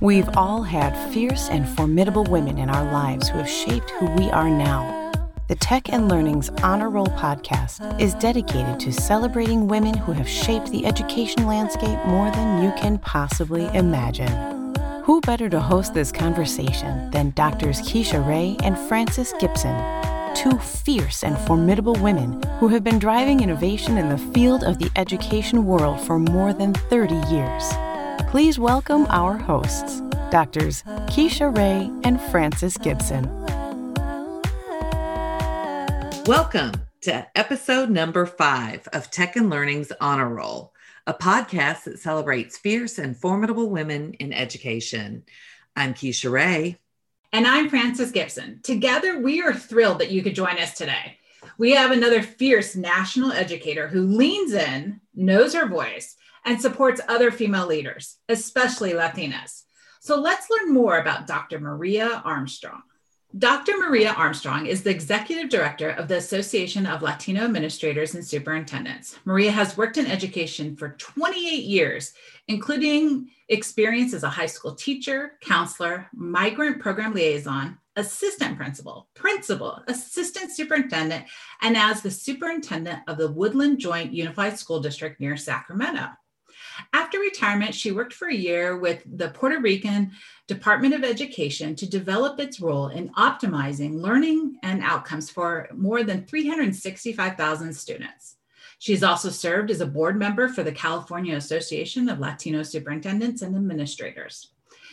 We've all had fierce and formidable women in our lives who have shaped who we are now. The Tech and Learning's Honor Roll podcast is dedicated to celebrating women who have shaped the education landscape more than you can possibly imagine. Who better to host this conversation than Doctors Keisha Ray and Frances Gibson, two fierce and formidable women who have been driving innovation in the field of the education world for more than 30 years. Please welcome our hosts, Doctors Keisha Ray and Frances Gibson. Welcome to episode number 5 of Tech and Learning's Honor Roll, a podcast that celebrates fierce and formidable women in education. I'm Keisha Ray. And I'm Frances Gibson. Together, we are thrilled that you could join us today. We have another fierce national educator who leans in, knows her voice, and supports other female leaders, especially Latinas. So let's learn more about Dr. Maria Armstrong. Dr. Maria Armstrong is the Executive Director of the Association of Latino Administrators and Superintendents. Maria has worked in education for 28 years, including experience as a high school teacher, counselor, migrant program liaison, assistant principal, assistant superintendent, and as the superintendent of the Woodland Joint Unified School District near Sacramento. After retirement, she worked for a year with the Puerto Rican Department of Education to develop its role in optimizing learning and outcomes for more than 365,000 students. She's also served as a board member for the California Association of Latino Superintendents and Administrators.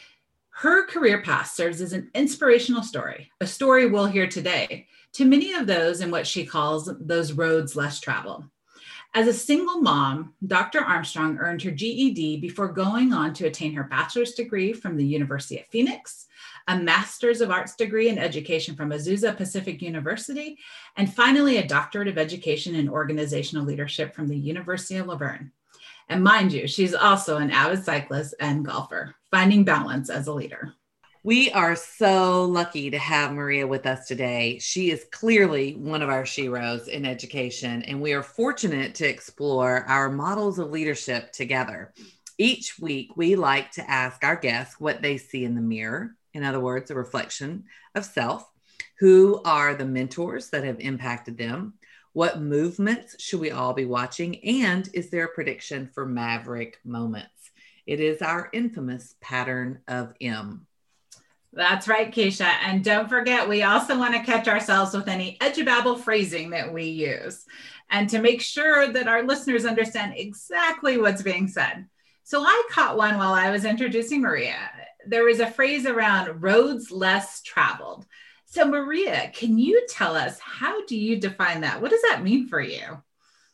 Her career path serves as an inspirational story, a story we'll hear today, to many of those in what she calls those roads less traveled. As a single mom, Dr. Armstrong earned her GED before going on to attain her bachelor's degree from the University of Phoenix, a master's of arts degree in education from Azusa Pacific University, and finally a doctorate of education in organizational leadership from the University of Laverne. And mind you, she's also an avid cyclist and golfer, finding balance as a leader. We are so lucky to have Maria with us today. She is clearly one of our sheroes in education, and we are fortunate to explore our models of leadership together. Each week, we like to ask our guests what they see in the mirror, in other words, a reflection of self. Who are the mentors that have impacted them? What movements should we all be watching? And is there a prediction for maverick moments? It is our infamous pattern of M. That's right, Keisha. And don't forget, we also want to catch ourselves with any edubabble phrasing that we use and to make sure that our listeners understand exactly what's being said. So I caught one while I was introducing Maria. There was a phrase around roads less traveled. So Maria, can you tell us, how do you define that? What does that mean for you?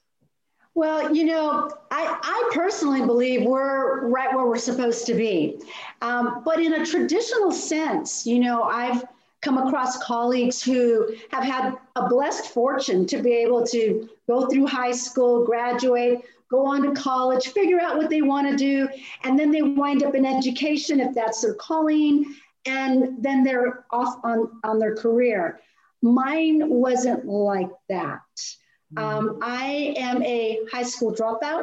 Well, I personally believe we're right where we're supposed to be. But in a traditional sense, I've come across colleagues who have had a blessed fortune to be able to go through high school, graduate, go on to college, figure out what they want to do, and then they wind up in education if that's their calling, and then they're off on their career. Mine wasn't like that. I am a high school dropout,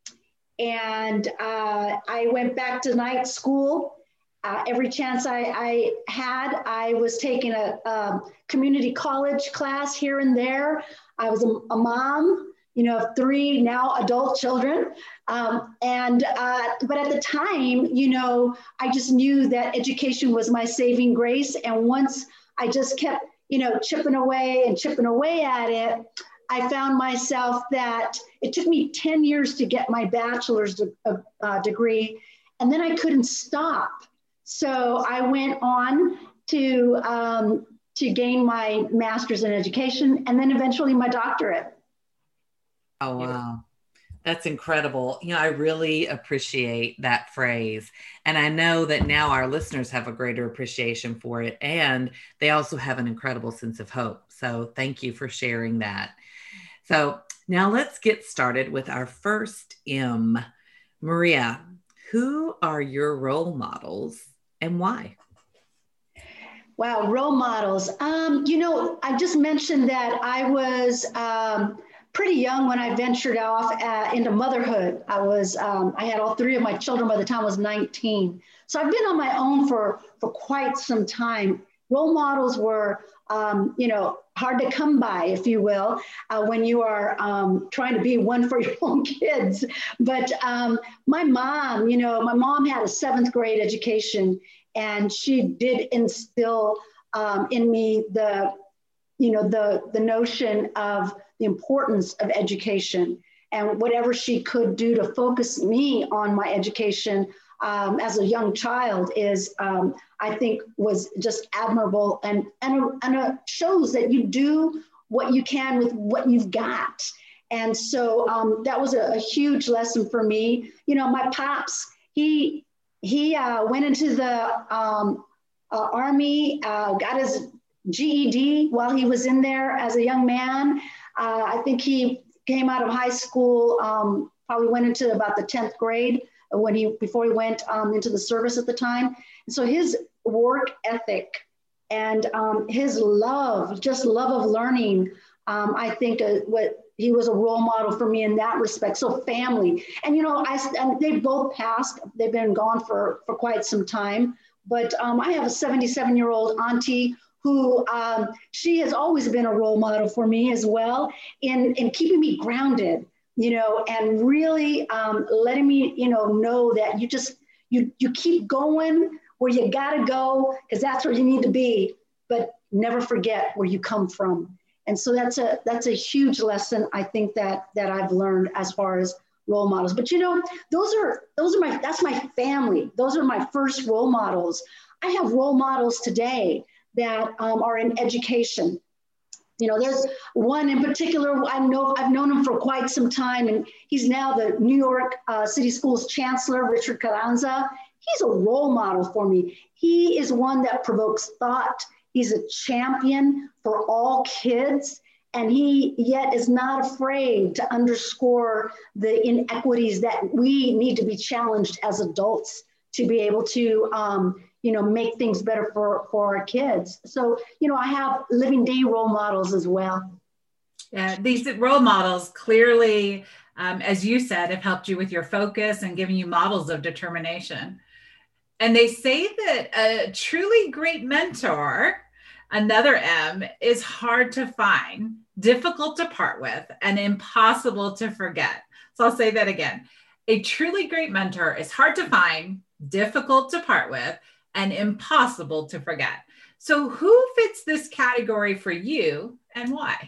and I went back to night school. Every chance I had, I was taking a community college class here and there. I was a mom, of 3 now adult children. But at the time, I just knew that education was my saving grace. And once I just kept, chipping away at it, I found myself that it took me 10 years to get my bachelor's degree, and then I couldn't stop. So I went on to gain my master's in education and then eventually my doctorate. Oh, wow. That's incredible. I really appreciate that phrase. And I know that now our listeners have a greater appreciation for it, and they also have an incredible sense of hope. So thank you for sharing that. So now let's get started with our first M. Maria, who are your role models and why? Wow, role models. I just mentioned that I was pretty young when I ventured off into motherhood. I had all three of my children by the time I was 19. So I've been on my own for quite some time. Role models were, hard to come by, if you will, when you are trying to be one for your own kids. But my mom had a 7th grade education, and she did instill in me the notion of the importance of education, and whatever she could do to focus me on my education as a young child is, I think, was just admirable, and shows that you do what you can with what you've got. And so that was a huge lesson for me. My pops, he went into the Army, got his GED while he was in there as a young man. I think he came out of high school, probably went into about the 10th grade before he went into the service at the time. And so his work ethic and his love of learning, I think he was a role model for me in that respect. So family, and and they both passed. They've been gone for quite some time. But I have a 77-year-old auntie who she has always been a role model for me as well in keeping me grounded, and really letting me, know that you keep going where you gotta go, because that's where you need to be, but never forget where you come from. And so that's a huge lesson, I think, that I've learned as far as role models. But that's my family. Those are my first role models. I have role models today that are in education. There's one in particular, I've known him for quite some time, and he's now the New York City Schools Chancellor, Richard Carranza. He's a role model for me. He is one that provokes thought. He's a champion for all kids, and he yet is not afraid to underscore the inequities that we need to be challenged as adults to be able to make things better for our kids. So, I have living day role models as well. Yeah, these role models clearly, as you said, have helped you with your focus and given you models of determination. And they say that a truly great mentor, another M, is hard to find, difficult to part with, and impossible to forget. So I'll say that again. A truly great mentor is hard to find, difficult to part with, and impossible to forget. So who fits this category for you and why?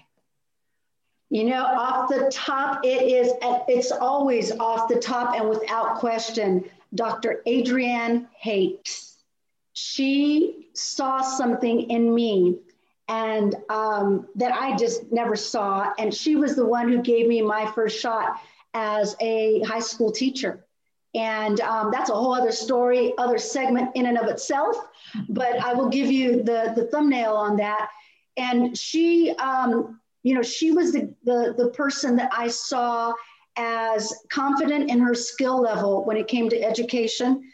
Off the top, it's always off the top and without question, Dr. Adrienne Hakes. She saw something in me and that I just never saw. And she was the one who gave me my first shot as a high school teacher. And that's a whole other story, other segment in and of itself, but I will give you the thumbnail on that. And she, she was the person that I saw as confident in her skill level when it came to education.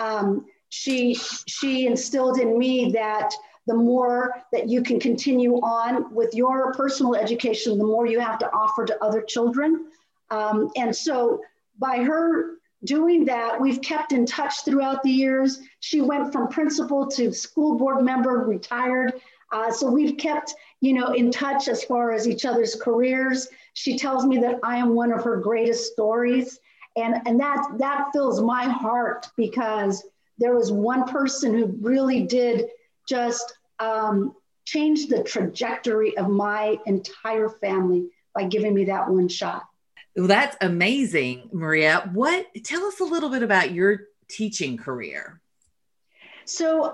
She instilled in me that the more that you can continue on with your personal education, the more you have to offer to other children. And so by her doing that, we've kept in touch throughout the years. She went from principal to school board member, retired. So we've kept, in touch as far as each other's careers. She tells me that I am one of her greatest stories. And that fills my heart, because there was one person who really did just change the trajectory of my entire family by giving me that one shot. Well, that's amazing, Maria. Tell us a little bit about your teaching career. So,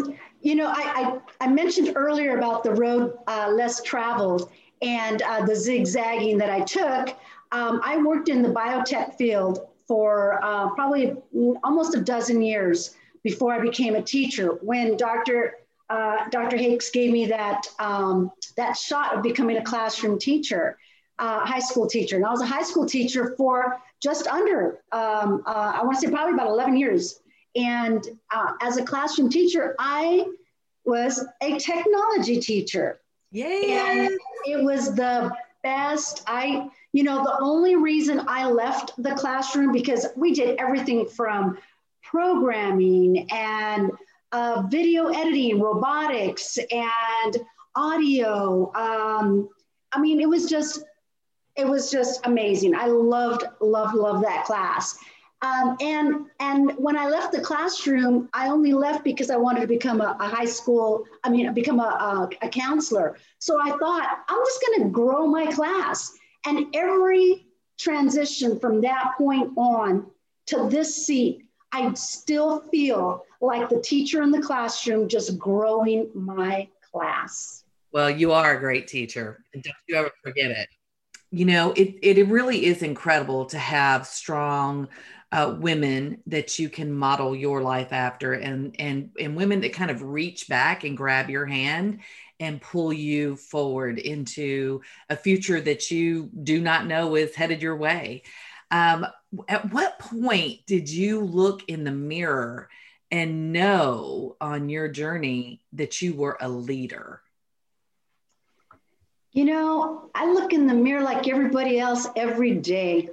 I mentioned earlier about the road less traveled and the zigzagging that I took. I worked in the biotech field for probably almost a dozen years before I became a teacher. When Dr. Hakes gave me that shot of becoming a classroom teacher, high school teacher. And I was a high school teacher for just under, I want to say probably about 11 years. And as a classroom teacher, I was a technology teacher. Yay! And it was the best. You know, the only reason I left the classroom, because we did everything from programming and video editing, robotics, and audio. I mean, it was just amazing. I loved that class. And when I left the classroom, I only left because I wanted to become become a counselor. So I thought, I'm just going to grow my class. And every transition from that point on to this seat, I still feel like the teacher in the classroom, just growing my class. Well, you are a great teacher, and don't you ever forget it. You know, it really is incredible to have strong women that you can model your life after, and women that kind of reach back and grab your hand and pull you forward into a future that you do not know is headed your way. At what point did you look in the mirror and know on your journey that you were a leader? You know, I look in the mirror like everybody else every day.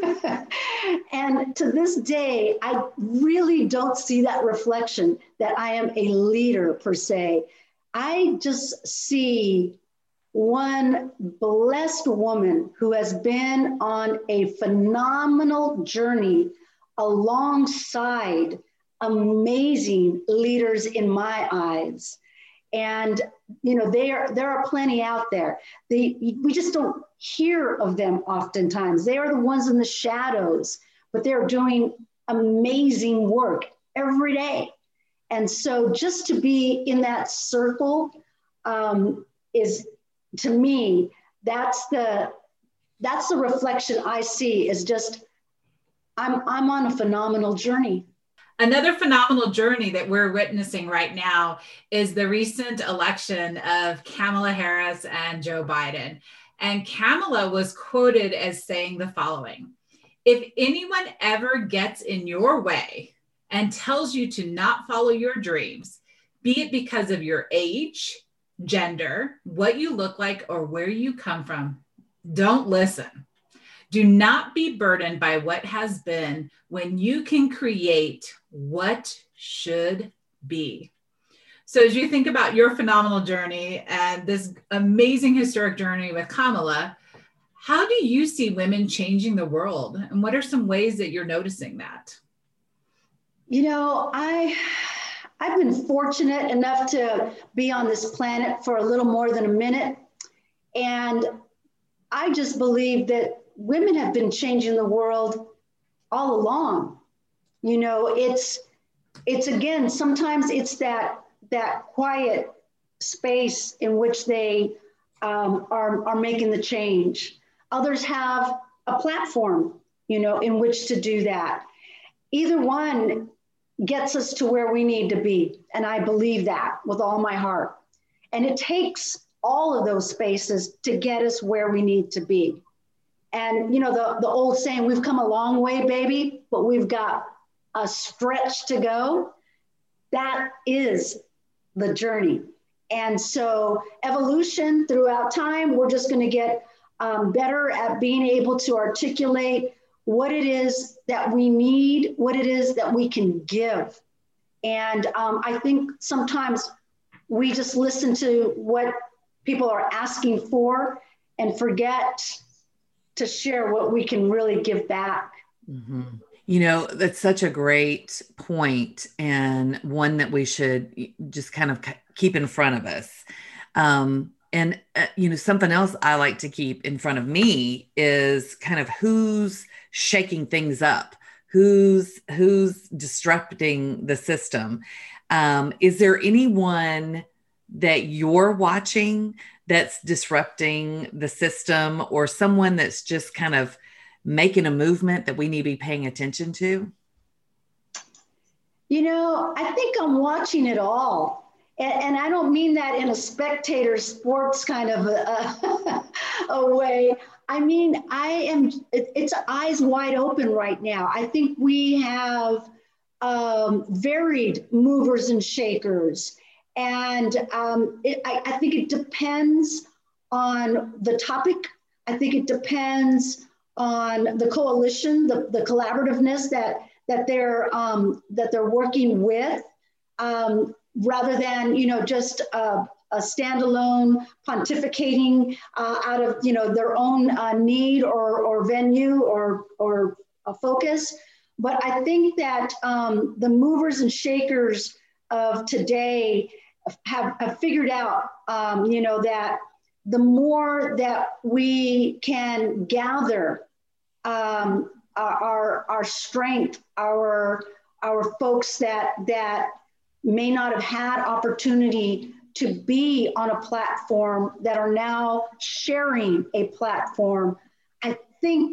And to this day, I really don't see that reflection that I am a leader per se. I just see one blessed woman who has been on a phenomenal journey alongside amazing leaders in my eyes. And, you know, there are plenty out there. We just don't hear of them oftentimes. They are the ones in the shadows, but they're doing amazing work every day. And so just to be in that circle is, to me, that's the reflection I see, is just, I'm on a phenomenal journey. Another phenomenal journey that we're witnessing right now is the recent election of Kamala Harris and Joe Biden. And Kamala was quoted as saying the following: "If anyone ever gets in your way and tells you to not follow your dreams, be it because of your age, gender, what you look like, or where you come from, don't listen. Do not be burdened by what has been when you can create what should be." So as you think about your phenomenal journey and this amazing historic journey with Kamala, how do you see women changing the world? And what are some ways that you're noticing that? You know, I've been fortunate enough to be on this planet for a little more than a minute. And I just believe that women have been changing the world all along. You know, it's again, sometimes it's that quiet space in which they are making the change. Others have a platform, you know, in which to do that. Either one gets us to where we need to be. And I believe that with all my heart. And it takes all of those spaces to get us where we need to be. And, you know, the old saying, we've come a long way, baby, but we've got a stretch to go. That is the journey. And so evolution throughout time, we're just going to get better at being able to articulate what it is that we need, what it is that we can give. And I think sometimes we just listen to what people are asking for and forget to share what we can really give back. Mm-hmm. You know, that's such a great point, and one that we should just kind of keep in front of us. You know, something else I like to keep in front of me is kind of who's shaking things up, who's disrupting the system. Is there anyone that you're watching that's disrupting the system, or someone that's just kind of making a movement that we need to be paying attention to? You know, I think I'm watching it all. And I don't mean that in a spectator sports kind of a way. I mean, it's eyes wide open right now. I think we have varied movers and shakers. And I think it depends on the topic. I think it depends on the coalition, the collaborativeness that they're working with, rather than, you know, just a standalone pontificating out of, you know, their own need or venue or a focus. But I think that the movers and shakers of today have figured out, you know, that the more that we can gather our strength, our folks that may not have had opportunity to be on a platform that are now sharing a platform. I think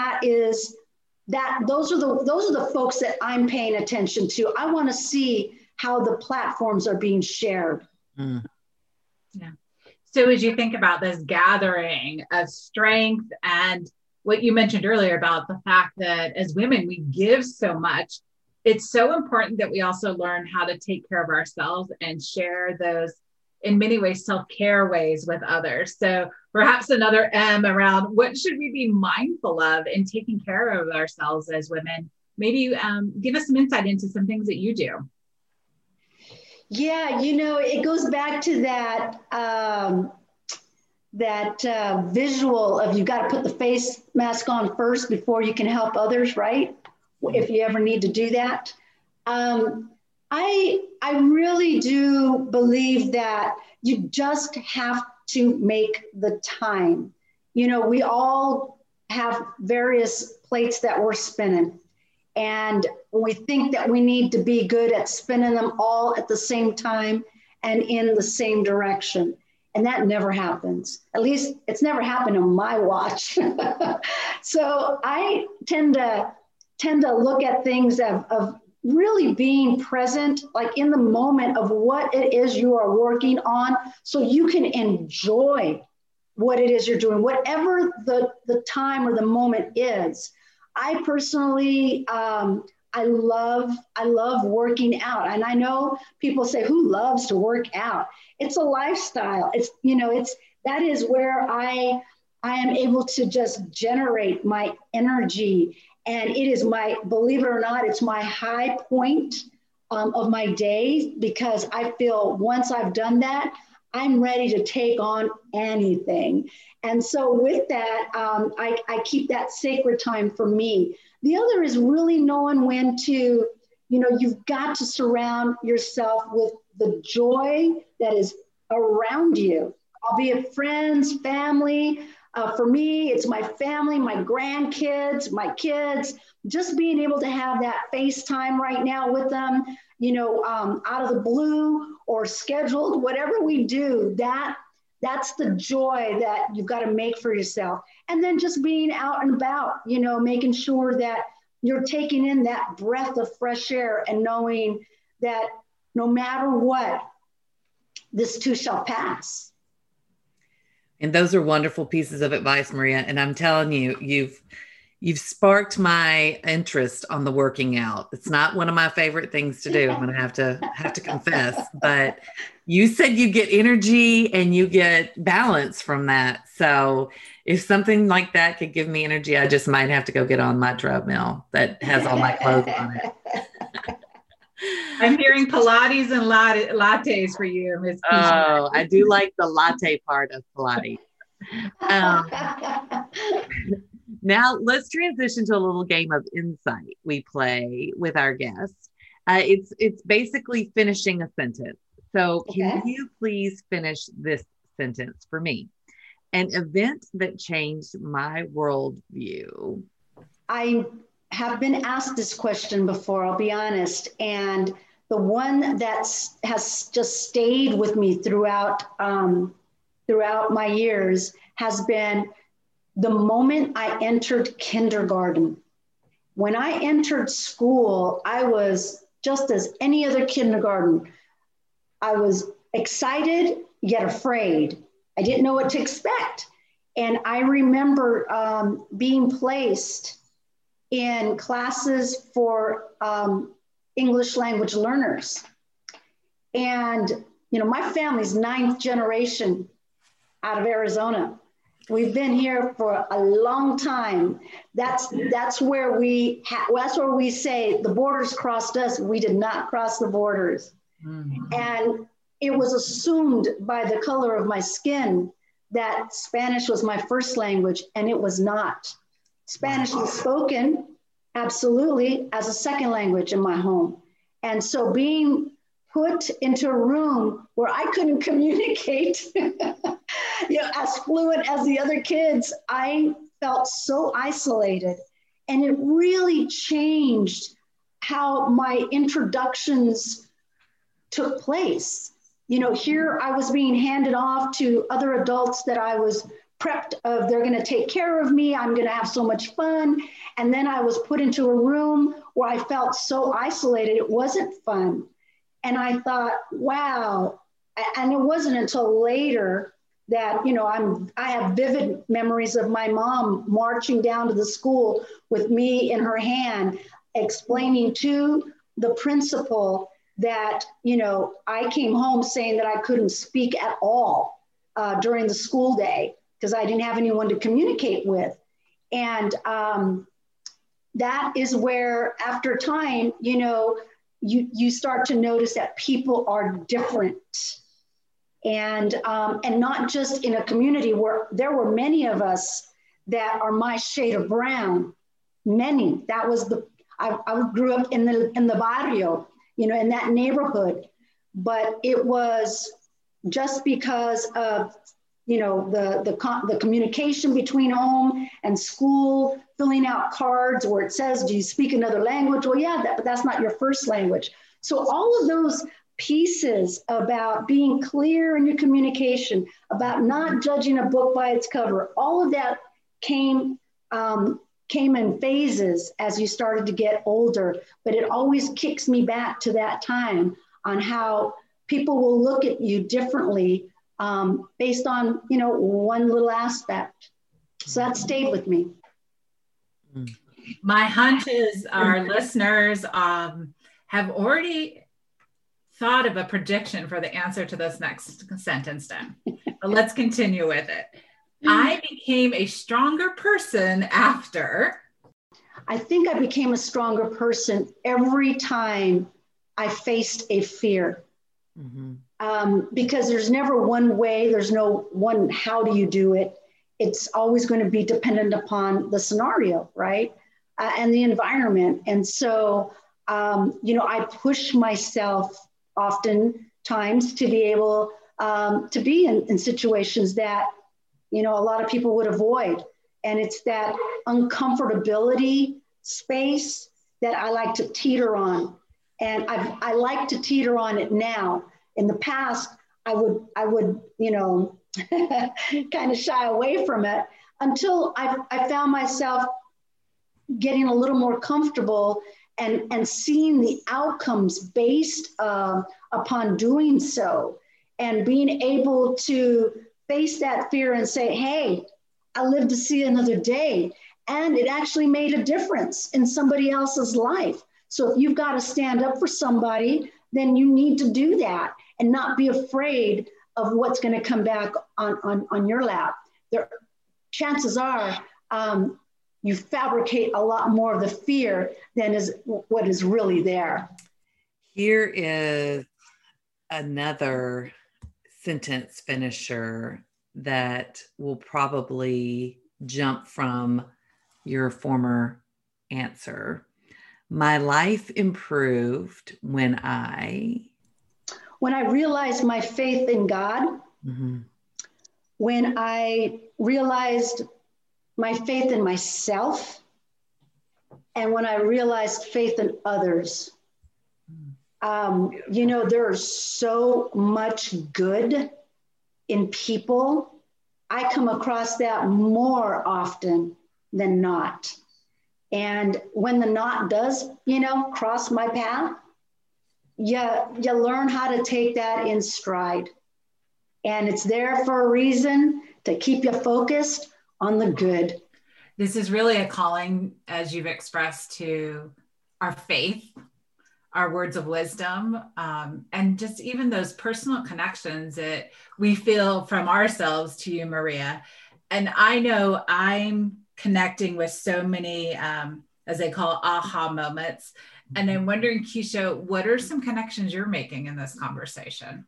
those are the folks that I'm paying attention to. I want to see how the platforms are being shared. Yeah. So as you think about this gathering of strength and what you mentioned earlier about the fact that as women, we give so much, it's so important that we also learn how to take care of ourselves and share those, in many ways, self-care ways with others. So perhaps another M around what should we be mindful of in taking care of ourselves as women? Maybe give us some insight into some things that you do. Yeah, you know, it goes back to that visual of you've got to put the face mask on first before you can help others, right? If you ever need to do that. I really do believe that you just have to make the time. You know, we all have various plates that we're spinning. And we think that we need to be good at spinning them all at the same time and in the same direction. And that never happens. At least it's never happened on my watch. So I tend to look at things of really being present, like in the moment of what it is you are working on, so you can enjoy what it is you're doing, whatever the time or the moment is. I personally, I love working out. And I know people say, who loves to work out? It's a lifestyle. It's, you know, that is where I am able to just generate my energy. And it is believe it or not, it's my high point of my day, because I feel once I've done that, I'm ready to take on anything. And so with that, I keep that sacred time for me. The other is really knowing when to, you know, you've got to surround yourself with the joy that is around you, albeit friends, family. For me, it's my family, my grandkids, my kids, just being able to have that FaceTime right now with them, you know, out of the blue or scheduled, whatever we do, that's the joy that you've got to make for yourself. And then just being out and about, you know, making sure that you're taking in that breath of fresh air and knowing that no matter what, this too shall pass. And those are wonderful pieces of advice, Maria. And I'm telling you, you've sparked my interest on the working out. It's not one of my favorite things to do. I'm going to have to confess, but you said you get energy and you get balance from that. So if something like that could give me energy, I just might have to go get on my treadmill that has all my clothes on it. I'm hearing Pilates and lattes for you, Ms. Oh, I do like the latte part of Pilates. Now let's transition to a little game of insight we play with our guests. It's basically finishing a sentence. So can you please finish this sentence for me? An event that changed my worldview. I have been asked this question before, I'll be honest. And the one that has just stayed with me throughout my years has been the moment I entered kindergarten. When I entered school, I was just as any other kindergarten. I was excited, yet afraid. I didn't know what to expect. And I remember being placed in classes for English language learners. And, you know, my family's 9th generation out of Arizona. We've been here for a long time. That's where that's where we say the borders crossed us. We did not cross the borders. Mm-hmm. And it was assumed by the color of my skin that Spanish was my first language, and it was not. Spanish was spoken absolutely as a second language in my home. And so being put into a room where I couldn't communicate as fluent as the other kids, I felt so isolated. And it really changed how my introductions took place. Here I was being handed off to other adults that I was prepped of, they're going to take care of me. I'm going to have so much fun. And then I was put into a room where I felt so isolated. It wasn't fun. And I thought, wow. And it wasn't until later that, I have vivid memories of my mom marching down to the school with me in her hand, explaining to the principal that, I came home saying that I couldn't speak at all during the school day because I didn't have anyone to communicate with. And that is where, after time, you start to notice that people are different. And not just in a community where there were many of us that are my shade of brown, many. That was I grew up in the barrio, in that neighborhood, but it was just because of, the communication between home and school, filling out cards where it says, do you speak another language? Well, yeah, but that's not your first language. So all of those pieces about being clear in your communication, about not judging a book by its cover, all of that came in phases as you started to get older, but it always kicks me back to that time on how people will look at you differently based on, one little aspect. So that stayed with me. My hunch is our listeners have already thought of a prediction for the answer to this next sentence then. But let's continue with it. I became a stronger person after. I think I became a stronger person every time I faced a fear. Mm-hmm. Because there's never one way, there's no one, how do you do it? It's always going to be dependent upon the scenario, right? And the environment. And so, I push myself oftentimes to be able to be in situations that, a lot of people would avoid. And it's that uncomfortability space that I like to teeter on. And I like to teeter on it now. In the past, I would kind of shy away from it until I found myself getting a little more comfortable and seeing the outcomes based upon doing so, and being able to face that fear and say, hey, I lived to see another day. And it actually made a difference in somebody else's life. So if you've got to stand up for somebody, then you need to do that and not be afraid of what's going to come back on your lap. Chances are you fabricate a lot more of the fear than is what is really there. Here is another sentence finisher that will probably jump from your former answer. My life improved when I realized my faith in God, mm-hmm. when I realized my faith in myself, and when I realized faith in others. There's so much good in people. I come across that more often than not. And when the not does, cross my path, you learn how to take that in stride. And it's there for a reason, to keep you focused on the good. This is really a calling, as you've expressed, to our faith, our words of wisdom, and just even those personal connections that we feel from ourselves to you, Maria. And I know I'm connecting with so many, as they call it, aha moments. And I'm wondering, Keisha, what are some connections you're making in this conversation?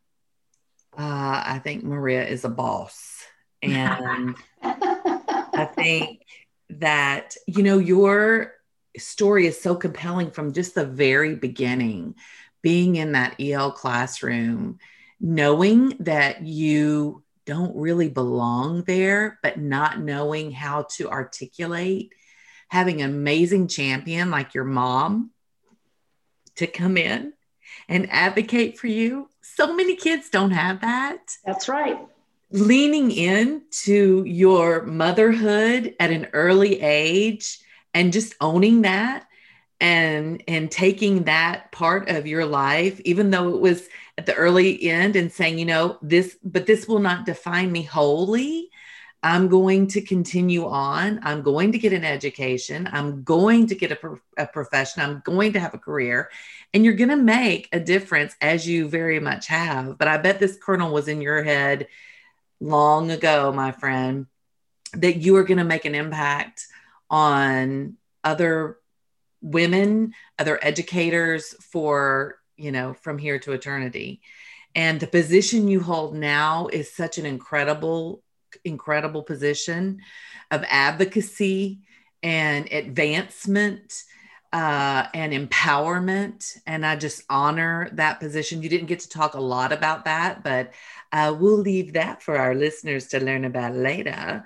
I think Maria is a boss. And I think that, your story is so compelling from just the very beginning, being in that EL classroom, knowing that you don't really belong there, but not knowing how to articulate, having an amazing champion like your mom to come in and advocate for you. So many kids don't have that. That's right. Leaning into your motherhood at an early age and just owning that and taking that part of your life, even though it was at the early end, and saying, this will not define me wholly. I'm going to continue on. I'm going to get an education. I'm going to get a profession. I'm going to have a career, and you're going to make a difference, as you very much have. But I bet this kernel was in your head long ago, my friend, that you are going to make an impact on other women, other educators for, from here to eternity. And the position you hold now is such an incredible position of advocacy and advancement and empowerment. And I just honor that position. You didn't get to talk a lot about that, but we'll leave that for our listeners to learn about later.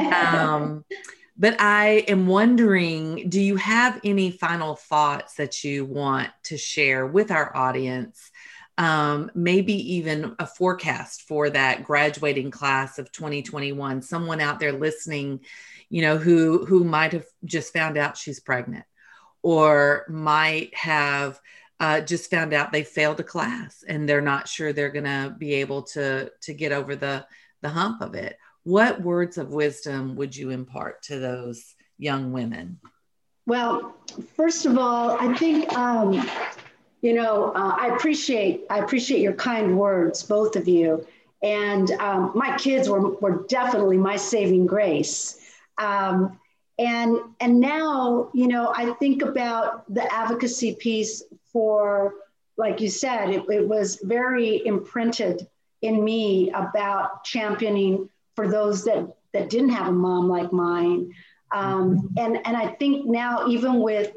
But I am wondering, do you have any final thoughts that you want to share with our audience? Maybe even a forecast for that graduating class of 2021, someone out there listening, who might have just found out she's pregnant, or might have just found out they failed a class and they're not sure they're going to be able to get over the hump of it. What words of wisdom would you impart to those young women? Well, first of all, I think, I appreciate your kind words, both of you. And my kids were definitely my saving grace. And now, I think about the advocacy piece for, like you said, it was very imprinted in me about championing for those that didn't have a mom like mine. And I think now, even with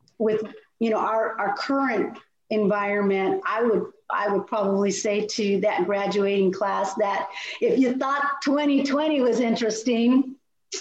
our current environment, I would probably say to that graduating class that if you thought 2020 was interesting,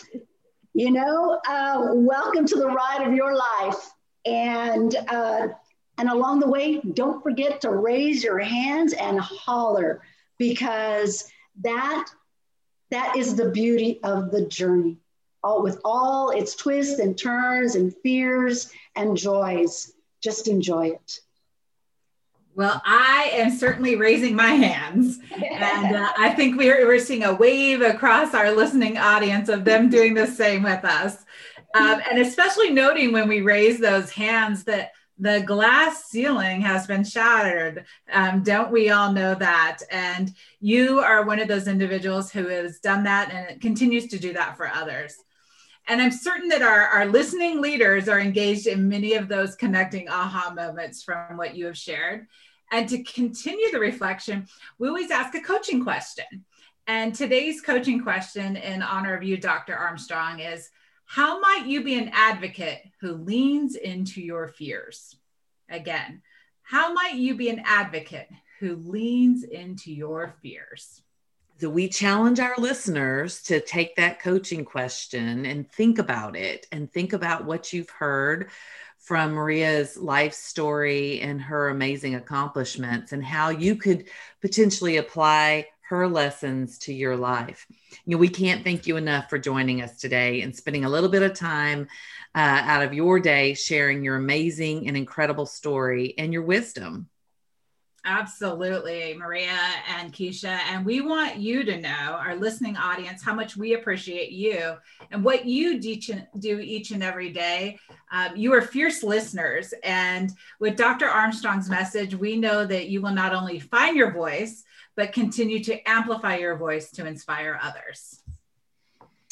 welcome to the ride of your life. And along the way, don't forget to raise your hands and holler, because that is the beauty of the journey, with all its twists and turns and fears and joys. Just enjoy it. Well, I am certainly raising my hands, and I think we're seeing a wave across our listening audience of them doing the same with us. And especially noting when we raise those hands that the glass ceiling has been shattered. Don't we all know that? And you are one of those individuals who has done that and continues to do that for others. And I'm certain that our listening leaders are engaged in many of those connecting aha moments from what you have shared. And to continue the reflection, we always ask a coaching question. And today's coaching question in honor of you, Dr. Armstrong, is: how might you be an advocate who leans into your fears? Again, how might you be an advocate who leans into your fears? So we challenge our listeners to take that coaching question and think about it, and think about what you've heard from Maria's life story and her amazing accomplishments, and how you could potentially apply her lessons to your life. We can't thank you enough for joining us today and spending a little bit of time out of your day sharing your amazing and incredible story and your wisdom. Absolutely, Maria and Keisha. And we want you to know, our listening audience, how much we appreciate you and what you do each and every day. You are fierce listeners. And with Dr. Armstrong's message, we know that you will not only find your voice, but continue to amplify your voice to inspire others.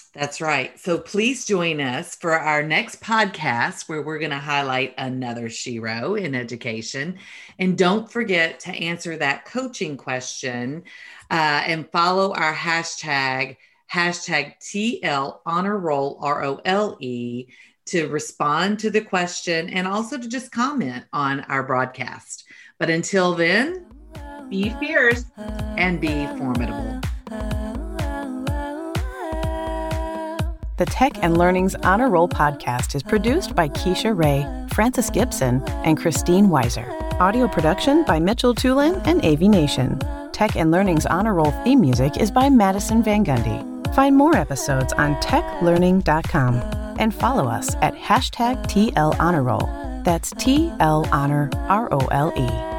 That's right. So please join us for our next podcast where we're going to highlight another shero in education. And don't forget to answer that coaching question and follow our hashtag TL Honor Roll, ROLE, to respond to the question and also to just comment on our broadcast. But until then, be fierce and be formidable. The Tech and Learning's Honor Roll podcast is produced by Keisha Ray, Francis Gibson, and Christine Weiser. Audio production by Mitchell Tulin and AV Nation. Tech and Learning's Honor Roll theme music is by Madison Van Gundy. Find more episodes on techlearning.com and follow us at #TL Honor Roll. That's TL Honor ROLE.